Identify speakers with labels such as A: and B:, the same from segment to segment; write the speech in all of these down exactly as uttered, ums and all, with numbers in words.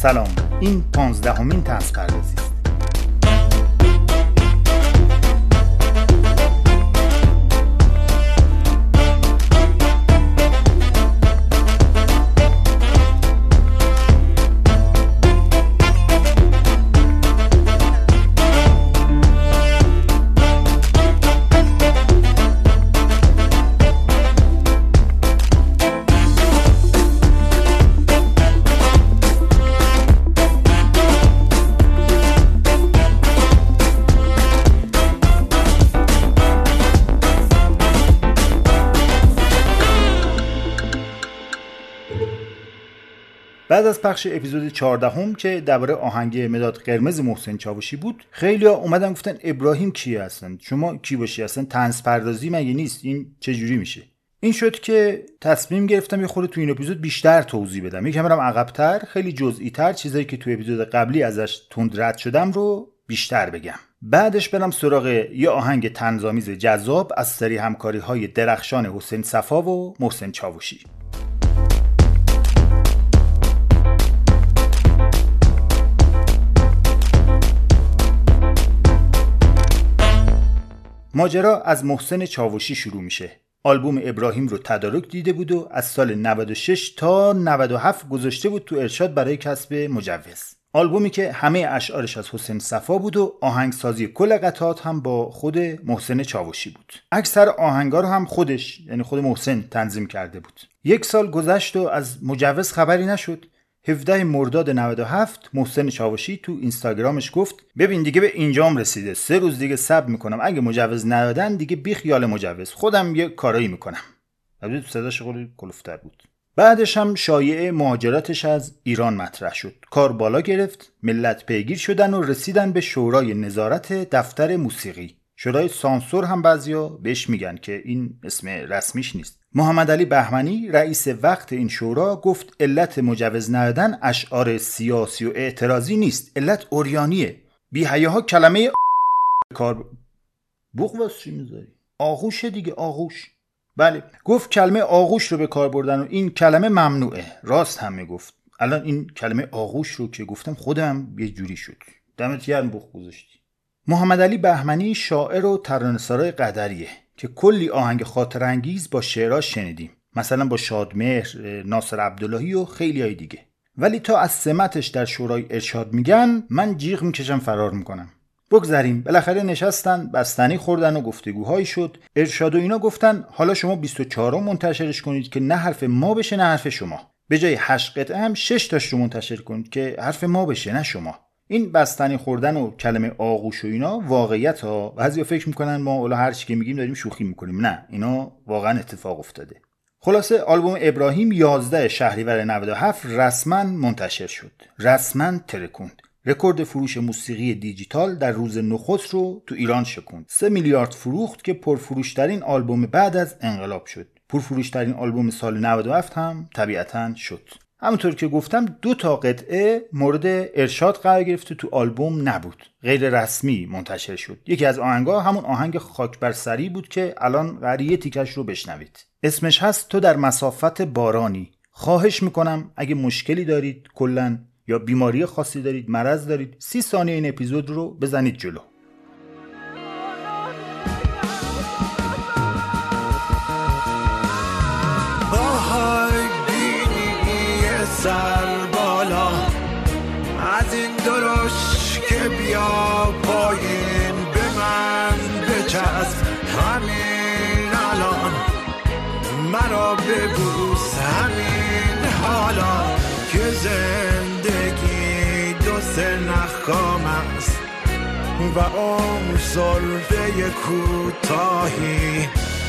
A: سلام، این پانزدهمین طنز پردازی است. بعد از پخش اپیزود چهاردهم که درباره آهنگ مداد قرمز محسن چاوشی بود، خیلی‌ها اومدن گفتن ابراهیم کیه هستن؟ شما کی باشی؟ اصلا طنز پردازی مگه نیست؟ این چه جوری میشه؟ این شد که تصمیم گرفتم یه خورده تو این اپیزود بیشتر توضیح بدم. یکم برم عقب‌تر، خیلی جزئی‌تر، چیزایی که تو اپیزود قبلی ازش تند رد شدم رو بیشتر بگم. بعدش برم سراغ یه آهنگ طنزآمیز جذاب از سری همکاری‌های درخشان حسین صفا و محسن چاوشی. ماجرا از محسن چاوشی شروع میشه. آلبوم ابراهیم رو تدارک دیده بود و از سال نود و شش تا نود و هفت گذاشته بود تو ارشاد برای کسب مجوز. آلبومی که همه اشعارش از حسین صفا بود و آهنگسازی کل قطعات هم با خود محسن چاوشی بود. اکثر آهنگا رو هم خودش، یعنی خود محسن تنظیم کرده بود. یک سال گذشت و از مجوز خبری نشد. هفدهم مرداد نود و هفت محسن چاوشی تو اینستاگرامش گفت ببین دیگه به اینجام رسیده، سه روز دیگه صبر میکنم، اگه مجوز ندادن دیگه بی خیال مجوز، خودم یه کارایی میکنم. البته تو صداش خیلی کلوفتر بود. بعدش هم شایعه مهاجرتش از ایران مطرح شد. کار بالا گرفت، ملت پیگیر شدن و رسیدن به شورای نظارت دفتر موسیقی. شورای سانسور هم بعضیا بهش میگن که این اسم رسمیش نیست. محمد علی بهمنی رئیس وقت این شورا گفت علت مجوز ندادن اشعار سیاسی و اعتراضی نیست، علت اوریانیه. بی حیاها کلمه کار بوق واسه چی میذاری؟ آغوش دیگه، آغوش. بله، گفت کلمه آغوش رو به کار بردن و این کلمه ممنوعه. راست هم میگفت. الان این کلمه آغوش رو که گفتم خودم یه جوری شد. دمت گرم بوق گذاشتی. محمد علی بهمنی شاعر و ترانه‌سرای قدریه که کلی آهنگ خاطر انگیز با شعراش شنیدیم، مثلا با شادمهر، ناصر عبداللهی و خیلی های دیگه. ولی تا از سمتش در شورای ارشاد میگن من جیغ میکشم فرار میکنم. بگذاریم، بالاخره نشستن، بستنی خوردن و گفتگوهایی شد. ارشاد و اینا گفتن حالا شما بیست و چهارم منتشرش کنید که نه حرف ما بشه نه حرف شما. به جای هشت قطعه هم شش تاش رو منتشر کنید که حرف ما بشه نه شما. این بستنی خوردن و کلمه آغوش و اینا واقعیت ها. بعضیا فکر میکنن ما اول هر چی که میگیم داریم شوخی میکنیم. نه، اینا واقعا اتفاق افتاده. خلاصه آلبوم ابراهیم یازده شهریور نود و هفت رسما منتشر شد. رسما ترکوند. رکورد فروش موسیقی دیجیتال در روز نخست رو تو ایران شکوند. سه میلیارد فروخت که پرفروشترین آلبوم بعد از انقلاب شد. پرفروشترین آلبوم سال نود و هفت هم طبیعتاً شد. همونطور که گفتم دو تا قطعه مورد ارشاد قرار گرفت تو آلبوم نبود، غیر رسمی منتشر شد. یکی از آهنگا همون آهنگ خاک بر سری بود که الان قریه تیکش رو بشنوید. اسمش هست تو در مسافت بارانی. خواهش میکنم اگه مشکلی دارید کلن یا بیماری خاصی دارید، مرض دارید، سی ثانیه این اپیزود رو بزنید جلو.
B: سر بالا از این درش که بیا پایین به من بچسب همین الان مرا ببوس همین حالا که زندگی دو سه نخام است و عمر سلفه کوتاهی.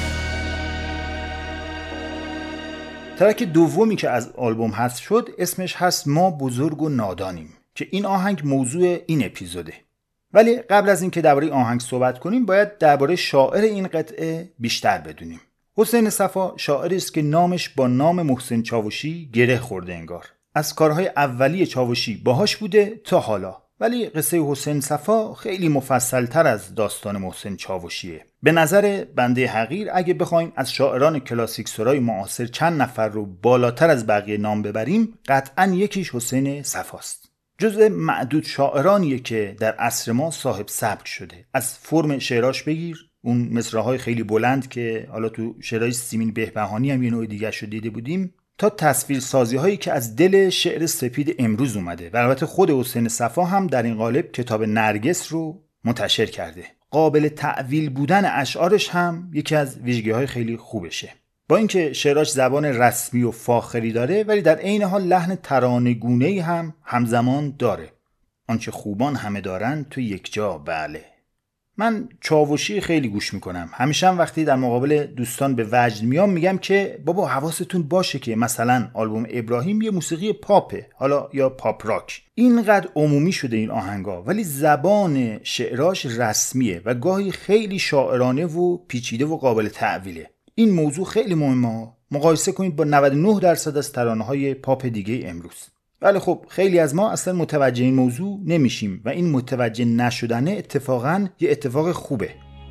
A: ترک دومی که از آلبوم حذف شد اسمش هست ما بزرگ و نادانیم که این آهنگ موضوع این اپیزوده. ولی قبل از این که درباره آهنگ صحبت کنیم باید درباره شاعر این قطعه بیشتر بدونیم. حسین صفا شاعری است که نامش با نام محسن چاوشی گره خورده انگار. از کارهای اولیه چاوشی باهاش بوده تا حالا، ولی قصه حسین صفا خیلی مفصل‌تر از داستان محسن چاوشیه. به نظر بنده حقیر اگه بخوایم از شاعران کلاسیک سرای معاصر چند نفر رو بالاتر از بقیه نام ببریم، قطعاً یکیش حسین صفاست. جزء معدود شاعرانیه که در عصر ما صاحب سبک شده. از فرم شعراش بگیر، اون مصرع‌های خیلی بلند که حالا تو شعرهای سیمین بهبهانی هم یه نوع دیگه شو دیده بودیم، تا تصویر سازی هایی که از دل شعر سپید امروز اومده. و البته خود حسین صفا هم در این قالب کتاب نرگس رو منتشر کرده. قابل تعویل بودن اشعارش هم یکی از ویژگی‌های خیلی خوبشه. با اینکه شعراش زبان رسمی و فاخری داره، ولی در عین حال لحن ترانه‌گونه‌ای هم همزمان داره. آنچه خوبان همه دارن تو یک جا. بله، من چاوشی خیلی گوش میکنم. همیشه هم وقتی در مقابل دوستان به وجد میام میگم که بابا حواستون باشه که مثلا آلبوم ابراهیم یه موسیقی پاپه، حالا یا پاپ راک. اینقدر عمومی شده این آهنگا، ولی زبان شعراش رسمیه و گاهی خیلی شاعرانه و پیچیده و قابل تعویله. این موضوع خیلی مهمه. مقایسه کنید با نود و نه درصد از ترانه‌های پاپ دیگه امروز. ولی خب خیلی از ما اصلا متوجه این موضوع نمیشیم و این متوجه نشدنه اتفاقا یه اتفاق خوبه.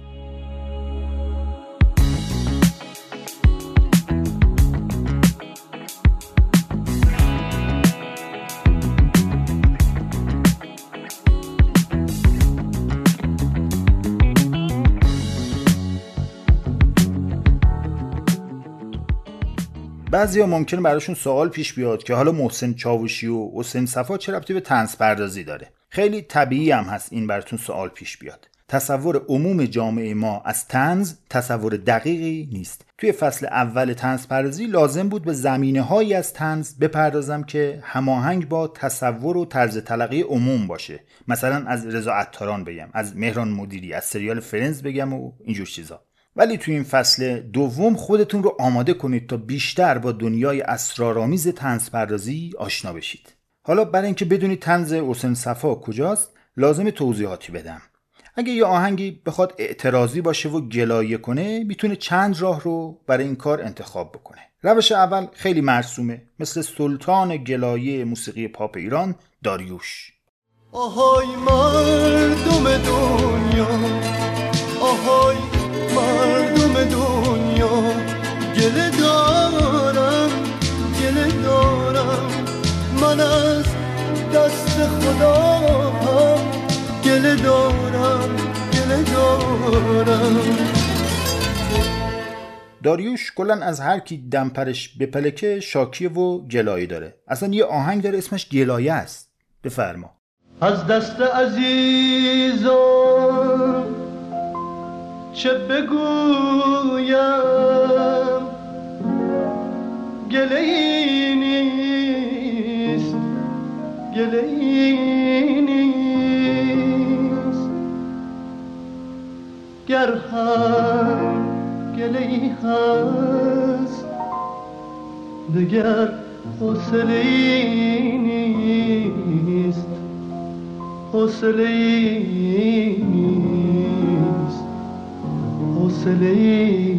A: بعضیا ممکنه براشون سوال پیش بیاد که حالا محسن چاوشی و حسین صفا چه ربطی به طنز پردازی داره؟ خیلی طبیعی هم هست این براتون سوال پیش بیاد. تصور عموم جامعه ما از طنز تصور دقیقی نیست. توی فصل اول طنز پردازی لازم بود به زمینه‌هایی از طنز بپردازم که هماهنگ با تصور و طرز تلقی عموم باشه. مثلا از رضا عطاران بگم، از مهران مدیری، از سریال فرنز بگم و اینجور چیزا. ولی تو این فصل دوم خودتون رو آماده کنید تا بیشتر با دنیای اسرارآمیز طنز پردازی آشنا بشید. حالا برای اینکه بدونید طنز حسین صفا کجاست، لازم توضیحاتی بدم. اگه یه آهنگی بخواد اعتراضی باشه و گلایه کنه، میتونه چند راه رو برای این کار انتخاب بکنه. روش اول خیلی مرسومه، مثل سلطان گلایه موسیقی پاپ ایران، داریوش.
C: آهای مردم دنیا، آهای مردم دنیا، گله دارم گله دارم، من از دست خدا هم گله دارم گله دارم.
A: داریوش کلن از هر کی دمپرش بپلکه شاکیه و گلایه داره. اصلا یه آهنگ داره اسمش گلایه است. بفرما.
C: از دست عزیزم چه بگویم، گله ای نیست گله ای نیست، گر هم گله ای هست دگر حوصله ای نیست، حوصله ای نیست، حوصله ای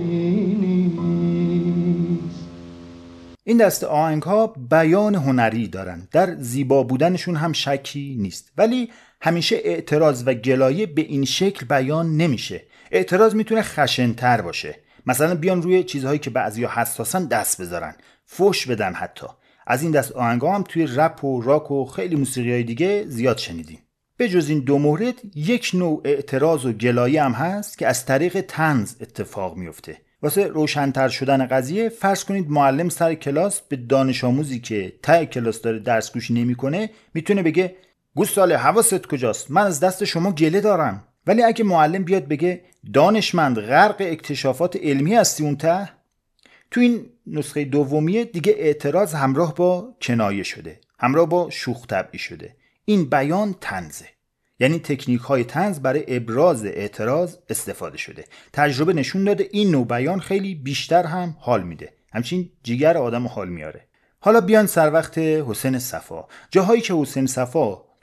C: نیست.
A: این دست آهنگ ها بیان هنری دارن، در زیبا بودنشون هم شکی نیست، ولی همیشه اعتراض و گلایه به این شکل بیان نمیشه. اعتراض میتونه خشن‌تر باشه، مثلا بیان روی چیزهایی که بعضیا حساسن دست بذارن، فوش بدن. حتی از این دست آهنگ ها هم توی رپ و راک و خیلی موسیقی‌های دیگه زیاد شنیدیم. به جز این دو مورد یک نوع اعتراض و گلایه هم هست که از طریق طنز اتفاق میفته. واسه روشن‌تر شدن قضیه فرض کنید معلم سر کلاس به دانش آموزی که ته کلاس داره درس گوش نمی‌کنه میتونه بگه گوساله حواست کجاست، من از دست شما گله دارم. ولی اگه معلم بیاد بگه دانشمند غرق اکتشافات علمی هستی اون ته، تو این نسخه دومیه دیگه اعتراض همراه با کنایه شده، همراه با شوخ طبعی شده. این بیان طنزه، یعنی تکنیک های طنز برای ابراز اعتراض استفاده شده. تجربه نشون داده این نوع بیان خیلی بیشتر هم حال میده، همچنین جیگر آدم حال میاره. حالا بیان سر وقت حسین صفا. جاهایی که حسین صفا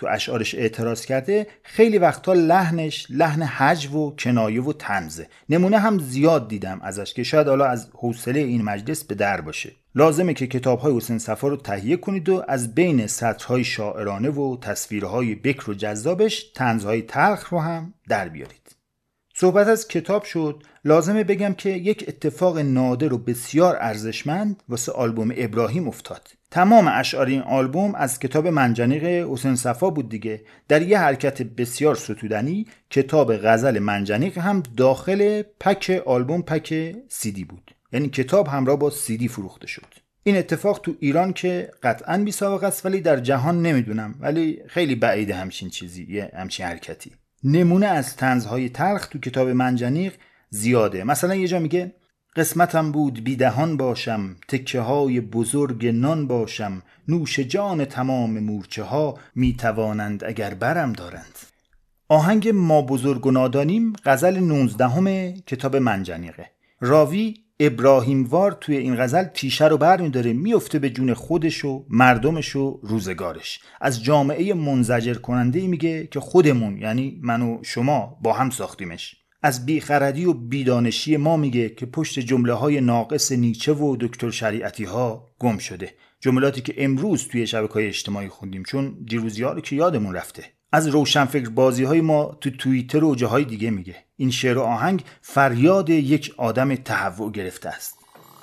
A: تو اشعارش اعتراض کرده خیلی وقتا لحنش لحن هجو و کنایه و طنزه. نمونه هم زیاد دیدم ازش که شاید حالا از حوصله این مجلس به در باشه. لازمه که کتاب‌های حسین صفا رو تهیه کنید و از بین سطرهای شاعرانه و تصویرهای بکر و جذابش طنزهای تلخ رو هم در بیارید. صحبت از کتاب شد، لازمه بگم که یک اتفاق نادر و بسیار ارزشمند واسه آلبوم ابراهیم افتاد. تمام اشعار این آلبوم از کتاب منجنیق حسین صفا بود دیگه. در یه حرکت بسیار ستودنی کتاب غزل منجنیق هم داخل پک آلبوم پک سیدی بود، یعنی کتاب همراه با سیدی فروخته شد. این اتفاق تو ایران که قطعاً بی سابقه است، ولی در جهان نمیدونم، ولی خیلی بعیده همچین چیزی، یه همچین حرکتی. نمونه از طنزهای تلخ تو کتاب منجنیق زیاده. مثلا یه جا میگه قسمتم بود بیدهان باشم، تکه های بزرگ نان باشم، نوش جان تمام مورچه ها میتوانند اگر برم دارند. آهنگ ما بزرگ و نادانیم غزل نوزدهم کتاب منجنیقه. راوی ابراهیم وار توی این غزل تیشه رو بر می‌داره، میفته به جون خودش و مردمش و روزگارش. از جامعه منزجر کننده میگه که خودمون، یعنی من و شما، با هم ساختیمش. از بیخردی و بیدانشی ما میگه که پشت جمله های ناقص نیچه و دکتر شریعتی ها گم شده. جملاتی که امروز توی شبکه‌های اجتماعی خوندیم، چون دیروزی‌ها رو که یادمون رفته. از روشنفکر بازی های ما تو توییتر و جاهای دیگه میگه. این شعر و آهنگ فریاد یک آدم تهوع گرفته است.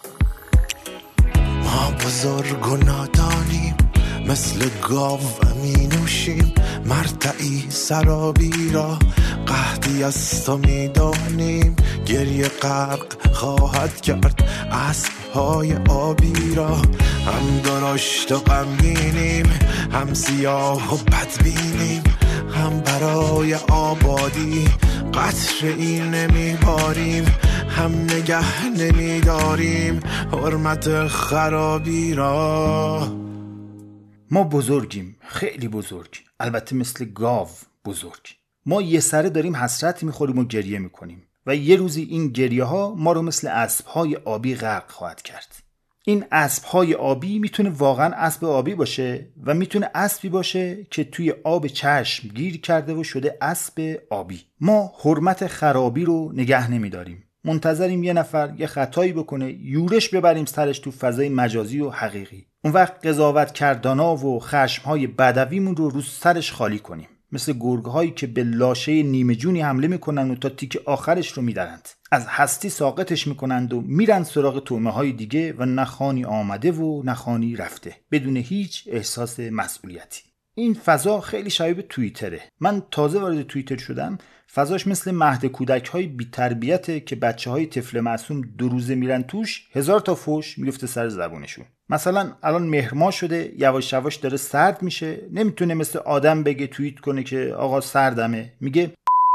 B: ما بزرگ و نادانیم، مثل گاو می نوشیم مرتعی سرابی را، قحطی از تو می دانیم گریه غرق خواهد کرد اسب‌های آبی را. هم درشت و غمگینیم، هم سیاه و بدبینیم، هم برای آبادی قطره‌ای نمیباریم، هم نگه نمیداریم حرمت خرابی را.
A: ما بزرگیم، خیلی بزرگ، البته مثل گاو بزرگ. ما یه سره داریم حسرت میخوریم و گریه میکنیم و یه روزی این گریه ها ما رو مثل اسب‌های آبی غرق خواهد کرد. این اسب‌های آبی میتونه واقعا اسب آبی باشه و میتونه اسبی باشه که توی آب چشم گیر کرده و شده اسب آبی. ما حرمت خرابی رو نگه نمیداریم، منتظریم یه نفر یه خطایی بکنه یورش ببریم سرش تو فضای مجازی و حقیقی. اون وقت قضاوت کردانا و خشم‌های بدویمون رو رو سرش خالی کنیم، مثل گرگ‌هایی که به لاشه نیمه جونی حمله میکنن و تا تیک آخرش رو میدرند. از هستی ساقطش میکنند و میرن سراغ طعمه‌های دیگه و نخانی آمده و نخانی رفته بدون هیچ احساس مسئولیتی. این فضا خیلی شبیه به توییتره. من تازه وارد توییتر شدم. فضاش مثل مهد کودک‌های بی‌تربیته که بچه‌های طفل معصوم دو روزه میرن توش، هزار تا فوش میفته سر زبونشون. مثلا الان مهر ماه شده، یواش یواش داره سرد میشه، نمیتونه مثل آدم بگه توییت کنه که آقا سردمه، میگه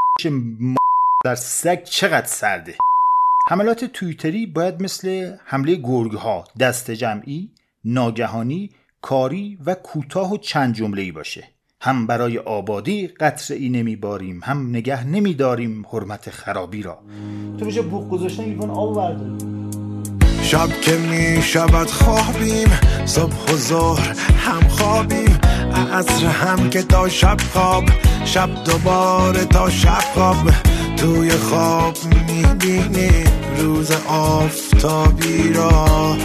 A: در سگ چقدر سرده. حملات توییتری باید مثل حمله گرگ‌ها، دست جمعی، ناگهانی، کاری و کوتاه و چند جمله‌ای باشه. هم برای آبادی قطره‌ای نمیباریم، هم نگه نمیداریم حرمت خرابی را. تو بجا بوق گذاشتن ایوان آب برداری.
B: شب که می شود خوابیم، صبح و ظهر هم خوابیم، عصر هم که تا شب خواب، شب دوباره تا شب خواب. توی خواب می بینیم روز آفتابی را.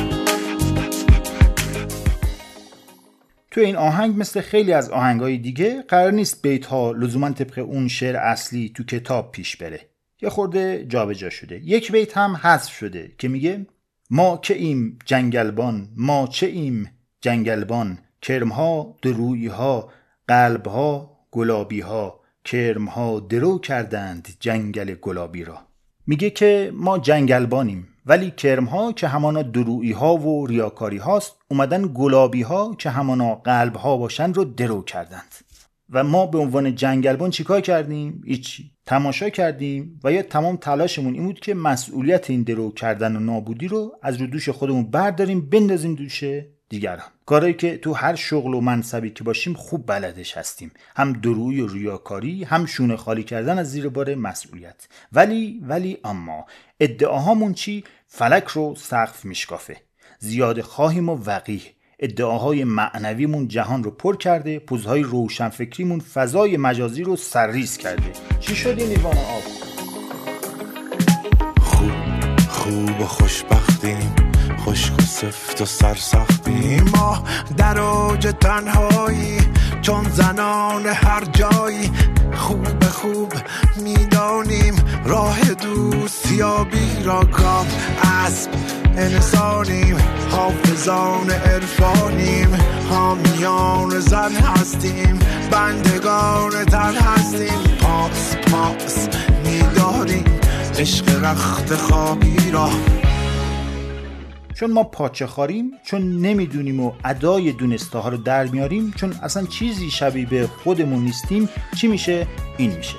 A: تو این آهنگ مثل خیلی از آهنگای دیگه قرار نیست بیت‌ها لزوما طبق اون شعر اصلی تو کتاب پیش بره. یه خورده جابجا شده. یک بیت هم حذف شده که میگه ما که ایم جنگلبان، ما چه ایم جنگلبان، کرمها درویها، قلبها گلابیها، کرمها درو کردند جنگل گلابی را. میگه که ما جنگلبانیم، ولی کرمها که همانا درویی ها و ریاکاری هاست اومدن گلابی ها که همانا قلب ها باشن رو درو کردند. و ما به عنوان جنگلبان چیکار کردیم؟ هیچی. تماشا کردیم و یا تمام تلاشمون این بود که مسئولیت این درو کردن و نابودی رو از رو دوش خودمون برداریم بندازیم دوش دیگران. کاری که تو هر شغل و منصبی که باشیم خوب بلدش هستیم، هم درویی و ریاکاری، هم شونه خالی کردن از زیر بار مسئولیت. ولی ولی اما ادعاهامون چی؟ فلک رو سقف میشکافه. زیاد خواهیم و وقیح، ادعاهای معنویمون جهان رو پر کرده، پوزهای روشنفکریمون فضای مجازی رو سرریز کرده. چی شد این لیوان آب؟
B: خوب خوب و خوشبختیم، خشک و سفت و سرسختیم، ما در اوج تنهایی چون زنان هر جایی. خوب خوب میدانیم راه دوستیابی را، گام اسب انسانیم، حافظان عرفانیم، حامیان زن هستیم، بندگان تن هستیم. پاس پاس میداریم عشق رخت خوابی را.
A: چون ما پاچه خاریم، چون نمیدونیم و ادای دونسته ها رو در میاریم، چون اصلا چیزی شبیه به خودمون نیستیم، چی میشه؟ این میشه.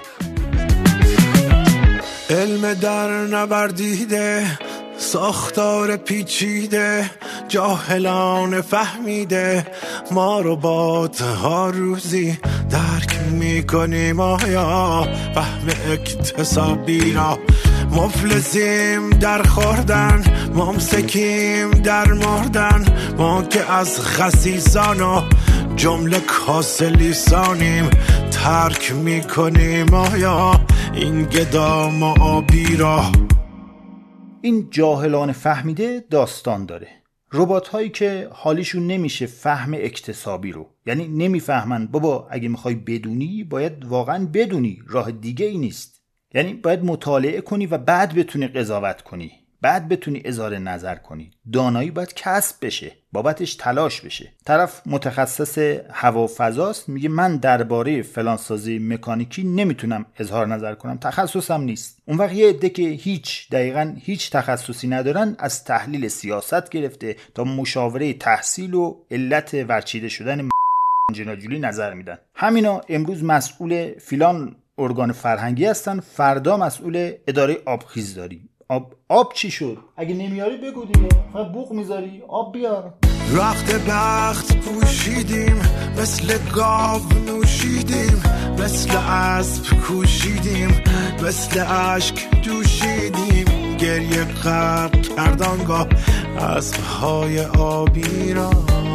B: علم در نوردیده، ساختار پیچیده، جاهلان فهمیده، ما ربات ها روزی درک میکنیم آیا فهم اکتسابی را. مفلسیم در خوردن، ممسکیم در مردن، ما که از خسیسان و جمله کاسه لیسانیم، ترک میکنیم آیا این گدام و آبی را.
A: این جاهلان فهمیده داستان داره. ربات هایی که حالیشون نمیشه فهم اکتسابی رو، یعنی نمیفهمن بابا اگه میخوای بدونی باید واقعا بدونی، راه دیگه ای نیست. یعنی باید مطالعه کنی و بعد بتونی قضاوت کنی، بعد بتونی اظهار نظر کنی. دانایی باید کسب بشه، بابتش تلاش بشه. طرف متخصص هوا و فضاست، میگه من درباره فلان سازی مکانیکی نمیتونم اظهار نظر کنم، تخصصم نیست. اون وقت یه عده که هیچ دقیقاً هیچ تخصصی ندارن، از تحلیل سیاست گرفته تا مشاوره تحصیل و علت ورچیده شدن جناجولی نظر میدن. همینا امروز مسئول فلان ارگان فرهنگی هستن، فردا مسئول اداره آبخیزداری. آب آب چی شد؟ اگه نمیاری بگو دیگه، فقط بوق میذاری، آب بیار.
B: رخت بخت پوشیدیم، مثل گاو نوشیدیم، مثل اسب کوشیدیم، مثل اشک جوشیدیم، گریه غرق کردانگاه اسبهای آبی را.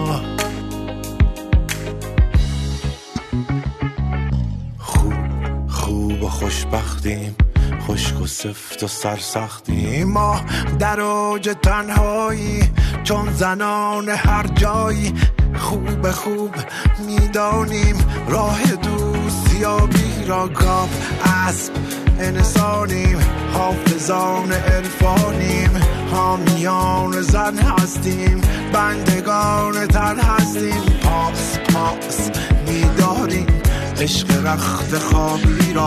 B: خوب خوب و خوشبختیم، خشک و سفت و سرسختیم، ما در اوج تنهایی چون زنان هر جایی. خوب خوب میدانیم راه دوستیابی را، گام اسب انسانیم، حافظان عرفانیم، حامیان زن هستیم، بندگان تن هستیم. پاس پاس میداریم عشق رخت خوابی را.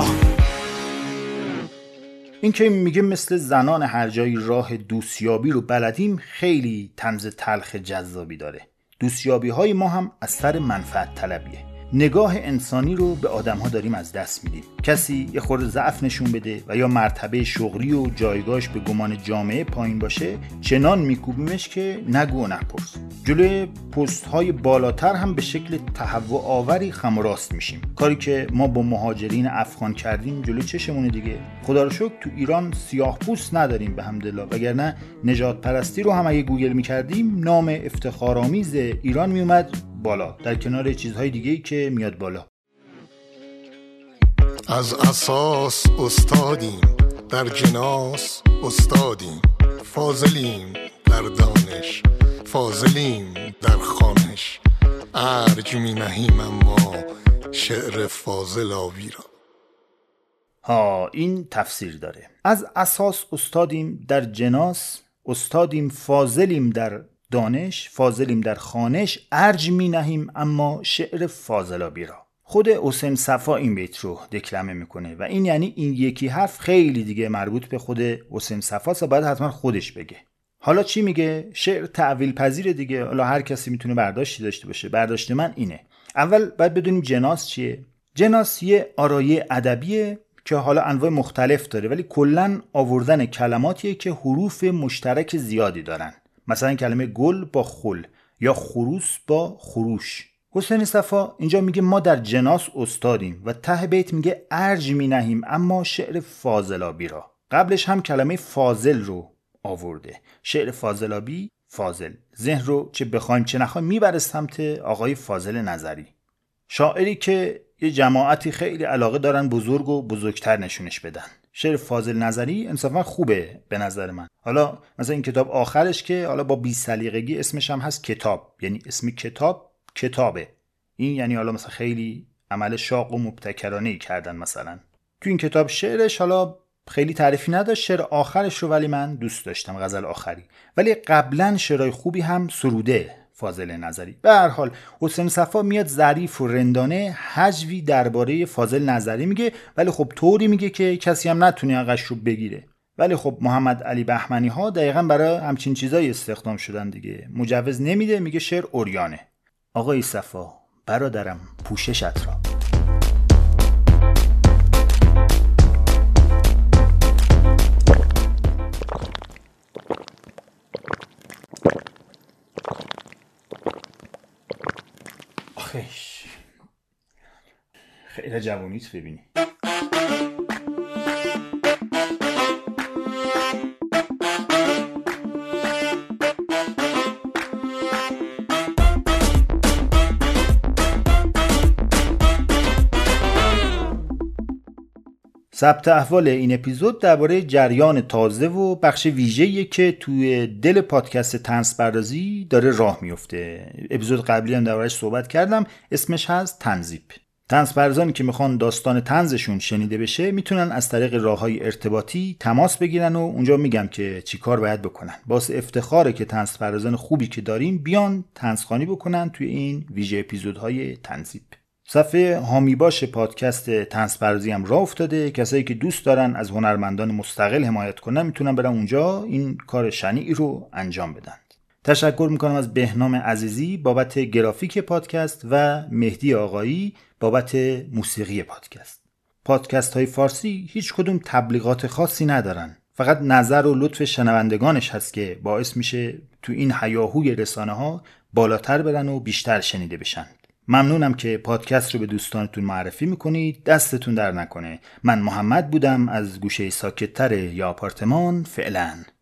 A: این که میگه مثل زنان هر جایی راه دوستیابی رو بلدیم، خیلی طنز تلخ جذابی داره. دوستیابی های ما هم از سر منفعت طلبیه. نگاه انسانی رو به آدم ها داریم از دست میدیم. کسی یه خورده ضعف نشون بده و یا مرتبه شغلی و جایگاهش به گمان جامعه پایین باشه، چنان میکوبیمش که نگو و نپرس. جلوی پست های بالاتر هم به شکل تهوع آوری خم و راست میشیم. کاری که ما با مهاجرین افغان کردیم جلوی چشمونه دیگه. خدا رو شکر تو ایران سیاه پوست نداریم به حمدالله، وگرنه نژاد پرستی رو هم اگه گوگل میکردیم نام افتخارآمیز ایران میومد بالا، در کنار چیزهای دیگه‌ای که میاد بالا.
D: از اساس استادیم، در جناس استادیم، فاضلیم در دانش، فاضلیم در خوانش، ارج می نهیم اما شعر فاضل آبی را.
A: ها، این تفسیر داره. از اساس استادیم در جناس استادیم، فاضلیم در دانش، فاضلیم در خوانش، ارج می نهیم اما شعر فاضلابی را. خود حسین صفا این بیت رو دکلمه میکنه و این یعنی این یکی حرف خیلی دیگه مربوط به خود حسین صفاست و باید حتما خودش بگه. حالا چی میگه؟ شعر تعویل پذیر دیگه، حالا هر کسی میتونه برداشتی داشته باشه. برداشت من اینه. اول باید بدونیم جناس چیه. جناس یه آرایه ادبیه که حالا انواع مختلف داره، ولی کلاً آوردن کلماتیه که حروف مشترک زیادی دارن. مثلا کلمه گل با خل یا خروس با خروش. حسین صفا اینجا میگه ما در جناس استادیم و ته بیت میگه ارج می نهیم اما شعر فاضلابی را. قبلش هم کلمه فاضل رو آورده. شعر فاضلابی فاضل. ذهن رو چه بخوایم چه نخوایم میبره سمت آقای فاضل نظری، شاعری که یه جماعتی خیلی علاقه دارن بزرگ و بزرگتر نشونش بدن. شعر فاضل نظری انصافا خوبه به نظر من. حالا مثلا این کتاب آخرش که حالا با بی سلیقگی اسمش هم هست کتاب، یعنی اسم کتاب کتابه، این یعنی حالا مثلا خیلی عمل شاق و مبتکرانه‌ای کردن. مثلا تو این کتاب شعرش حالا خیلی تعریفی نداشت، شعر آخرش رو ولی من دوست داشتم، غزل آخری، ولی قبلا شعرهای خوبی هم سروده فاضل نظری. به هر حال حسین صفا میاد ظریف و رندانه هجوی درباره فاضل نظری میگه، ولی خب طوری میگه که کسی هم نتونه حقش رو بگیره. ولی خب محمد علی بهمنی ها دقیقاً برای همچین چیزایی استخدام شدن دیگه. مجوز نمیده، میگه شعر عریانه. آقای صفا برادرم پوششت را. آخیش خیلی جوانیت ببینی. ضبط احوال این اپیزود درباره جریان تازه و بخش ویژه‌ایه که توی دل پادکست طنزپردازی داره راه میفته. اپیزود قبلی هم دربارش صحبت کردم، اسمش هست تنزیپ. طنزپردازانی که میخوان داستان طنزشون شنیده بشه میتونن از طریق راههای ارتباطی تماس بگیرن و اونجا میگم که چی کار باید بکنن. باعث افتخاره که طنزپردازان خوبی که داریم بیان طنزخوانی بکنن توی این ویژه اپیزودهای تنزیپ. صفحه حامی باش پادکست طنزپردازی هم راه افتاده. کسایی که دوست دارن از هنرمندان مستقل حمایت کنن میتونن برن اونجا این کار شنیعی رو انجام بدن. تشکر میکنم از بهنام عزیزی بابت گرافیک پادکست و مهدی آقایی بابت موسیقی پادکست. پادکست های فارسی هیچ کدوم تبلیغات خاصی ندارن، فقط نظر و لطف شنوندگانش هست که باعث میشه تو این هیاهوی رسانه ها بالاتر برن و بیشتر شنیده بشن. ممنونم که پادکست رو به دوستانتون معرفی میکنید. دستتون در نکنه. من محمد بودم از گوشه ساکت‌تر یا آپارتمان. فعلا